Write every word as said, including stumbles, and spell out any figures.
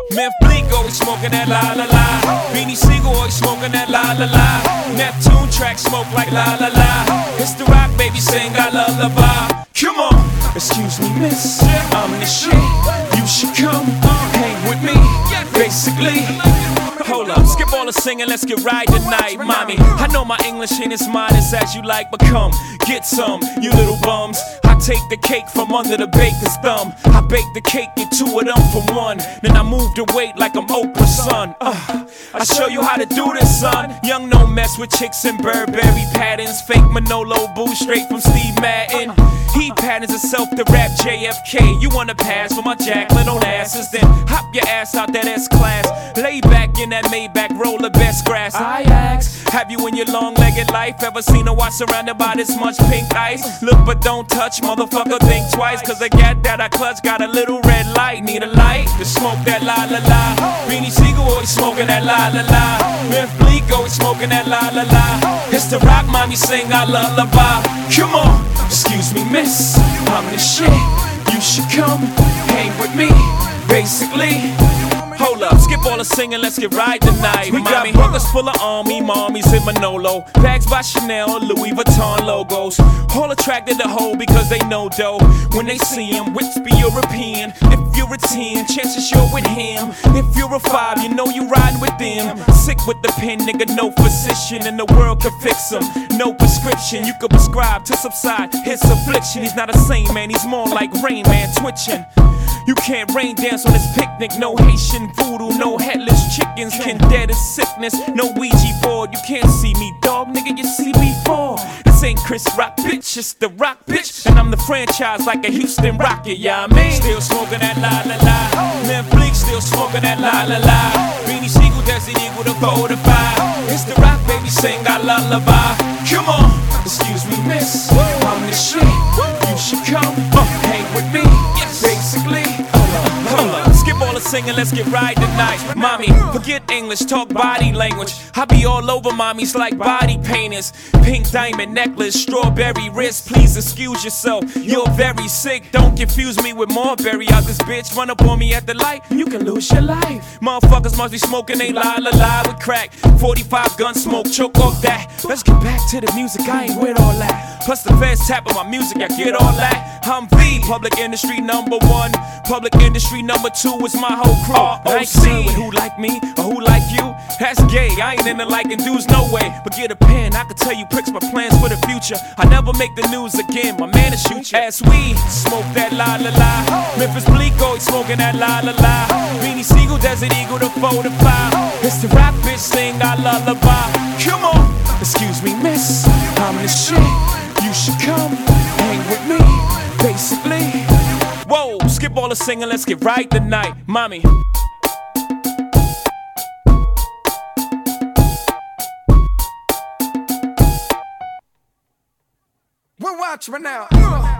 Memphis Bleak always smoking that la la la. Beanie Siegel always smoking that la la la. Neptune track smoke like la la la. It's the rock baby sing I lullaby. Come on, excuse me miss, I'm the shit. You should come hang with me. Basically, hold up, skip all the singing, let's get right tonight, mommy. I know my English ain't as modest as you like, but come, get some, you little bums. I take the cake from under the baker's thumb. I bake the cake, get two of them for one. Then I move the weight like I'm Oprah's son. Uh, I show you how to do this, son. Young no mess with chicks and Burberry patterns. Fake Manolo boo straight from Steve Madden. He patterns himself to rap J F K. You wanna pass for my Jacqueline on asses? Then hop your ass out that S-Class. Lay back in that Maybach, roll the best grass. I ask, have you in your long-legged life ever seen a watch surrounded by this much pink ice? Look but don't touch, motherfucker, think twice. Cause I got that I clutch, got a little red light. Need a light to smoke that la la la. Beanie Siegel always smoking that la la la. Memphis Bleak always smoking that la la la. It's the rock mommy sing I lullaby. Come on, excuse me miss, I'm the shit. You should come hang with me. Basically, hold up, skip all the singing, let's get right tonight. We mommy. Got buckets full of army, mommies in Manolo. Bags by Chanel, Louis Vuitton logos. All attracted to hoe because they know dough. When they see him, which be European. If you're a ten, chances you're with him. If you're a five, you know you riding with them. Sick with the pen, nigga, no physician in the world can fix him. No prescription, you could prescribe to subside his affliction. He's not a saint, man, he's more like Rain Man twitching. You can't rain dance on this picnic. No Haitian voodoo, no headless chickens. Can dead as sickness, no Ouija board. You can't see me, dog, nigga, you see me fall. This ain't Chris Rock, bitch, it's the Rock, bitch. And I'm the franchise like a Houston Rocket, yeah, I mean. Still smoking that la la la. Memphis Bleak still smoking that la la la. Beanie Siegel, Desert Eagle, the four to five. It's the rock, baby, sing I lullaby. Come on, excuse me, miss, I'm the shit. You should come uh, hang with me. Basically, hold up, skip all the singing, let's get right tonight. Mommy, forget English, talk body language. I be all over mommies like body painters. Pink diamond necklace, strawberry wrist. Please excuse yourself, you're very sick. Don't confuse me with Marbury out this bitch. Run up on me at the light, you can lose your life. Motherfuckers must be smoking, they la la la with crack. forty-five gun smoke, choke off that. Let's get back to the music, I ain't with all that. Plus the feds tapping my music, I get all that. I'm the public industry number one. Public industry number two is my whole crew. I ain't concerned with who like me or who like you. That's gay, I ain't into liking dudes, no way. But get a pen, I can tell you pricks my plans for the future. I never make the news again, my man to shoot you. As we smoke that la la la. Memphis Bleak always smoking that la la la. Beanie Siegel, Desert Eagle, the four to five. It's the rap bitch sing I lullaby. Come on, excuse me miss, I'm the shit. You should come hang with me. Basically, whoa, skip all the singing, let's get right tonight, mommy. We're watching right now.